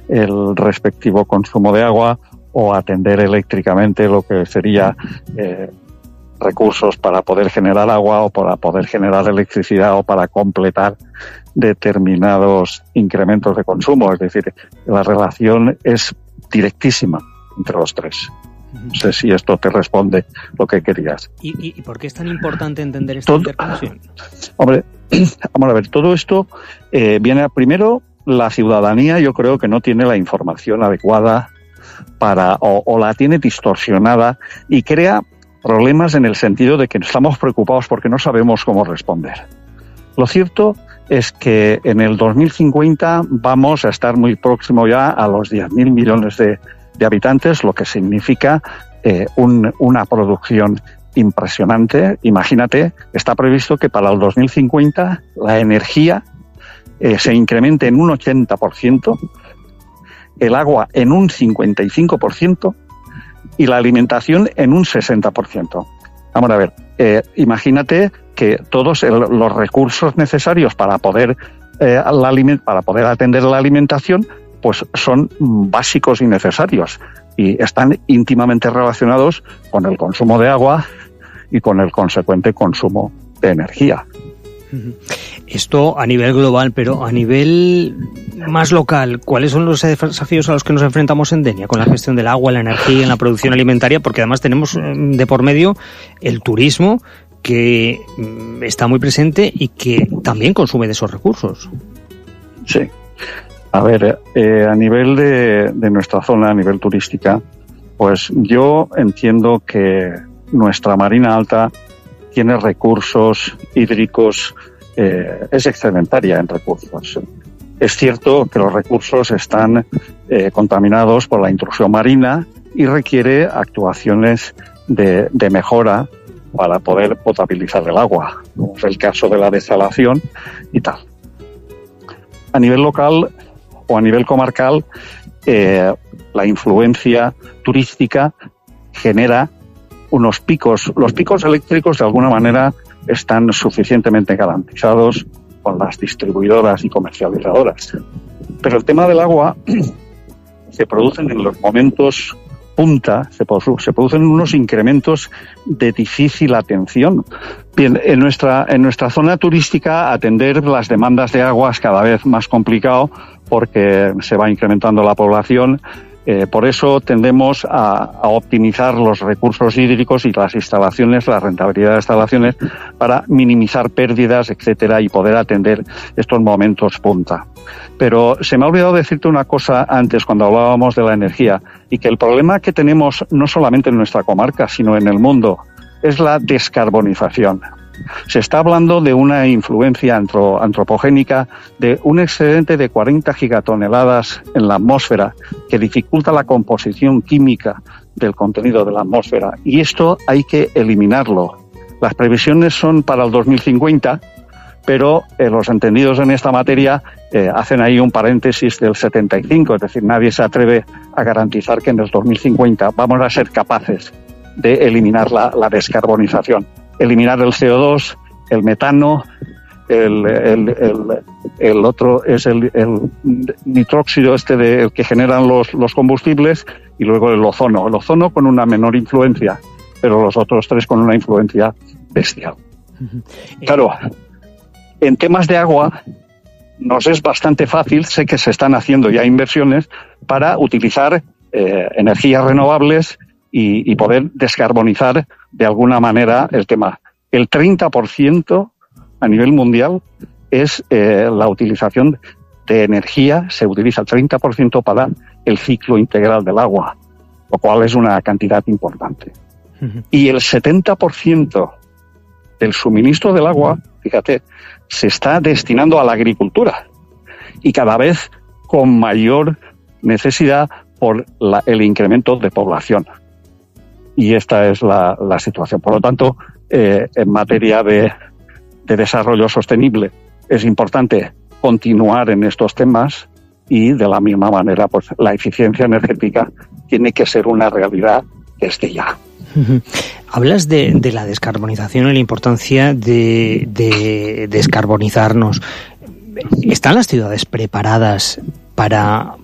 el respectivo consumo de agua o atender eléctricamente lo que sería recursos para poder generar agua o para poder generar electricidad o para completar determinados incrementos de consumo. Es decir, la relación es directísima entre los tres. No sé si esto te responde lo que querías. ¿Y por qué es tan importante entender esta interconexión? Hombre, vamos a ver, todo esto viene primero, la ciudadanía yo creo que no tiene la información adecuada o la tiene distorsionada y crea problemas en el sentido de que estamos preocupados porque no sabemos cómo responder. Lo cierto es que en el 2050 vamos a estar muy próximo ya a los 10.000 millones de habitantes, lo que significa una producción impresionante. Imagínate, está previsto que para el 2050 la energía se incremente en un 80%, el agua en un 55%, y la alimentación en un 60%. Vamos a ver, imagínate que todos los recursos necesarios para poder atender la alimentación pues son básicos y necesarios y están íntimamente relacionados con el consumo de agua y con el consecuente consumo de energía. Esto a nivel global, pero a nivel más local, ¿cuáles son los desafíos a los que nos enfrentamos en Denia con la gestión del agua, la energía, en la producción alimentaria? Porque además tenemos de por medio el turismo, que está muy presente y que también consume de esos recursos. Sí. A ver, a nivel de nuestra zona, a nivel turística, pues yo entiendo que nuestra Marina Alta tiene recursos hídricos, es excedentaria en recursos. Es cierto que los recursos están contaminados por la intrusión marina y requiere actuaciones de mejora para poder potabilizar el agua, como es el caso de la desalación y tal. A nivel local o a nivel comarcal, la influencia turística genera unos picos. Los picos eléctricos, de alguna manera, están suficientemente garantizados con las distribuidoras y comercializadoras. Pero el tema del agua se producen en los momentos punta, se producen unos incrementos de difícil atención. Bien, en nuestra zona turística atender las demandas de agua es cada vez más complicado porque se va incrementando la población. Por eso tendemos a optimizar los recursos hídricos y las instalaciones, la rentabilidad de instalaciones, para minimizar pérdidas, etcétera, y poder atender estos momentos punta. Pero se me ha olvidado decirte una cosa antes cuando hablábamos de la energía, y que el problema que tenemos no solamente en nuestra comarca, sino en el mundo, es la descarbonización. Se está hablando de una influencia antropogénica de un excedente de 40 gigatoneladas en la atmósfera que dificulta la composición química del contenido de la atmósfera. Y esto hay que eliminarlo. Las previsiones son para el 2050, pero los entendidos en esta materia hacen ahí un paréntesis del 75, es decir, nadie se atreve a garantizar que en el 2050 vamos a ser capaces de eliminar la descarbonización. Eliminar el CO2, el metano, el otro es el nitróxido el que generan los combustibles, y luego el ozono. El ozono con una menor influencia, pero los otros tres con una influencia bestial. Claro, en temas de agua nos es bastante fácil, sé que se están haciendo ya inversiones para utilizar energías renovables y poder descarbonizar de alguna manera el tema. El 30% a nivel mundial es la utilización de energía, se utiliza el 30% para el ciclo integral del agua, lo cual es una cantidad importante. Y el 70% del suministro del agua, fíjate, se está destinando a la agricultura y cada vez con mayor necesidad por el incremento de población. Y esta es la situación. Por lo tanto, en materia de desarrollo sostenible es importante continuar en estos temas y de la misma manera pues la eficiencia energética tiene que ser una realidad desde ya. Hablas de la descarbonización y la importancia de descarbonizarnos. ¿Están las ciudades preparadas para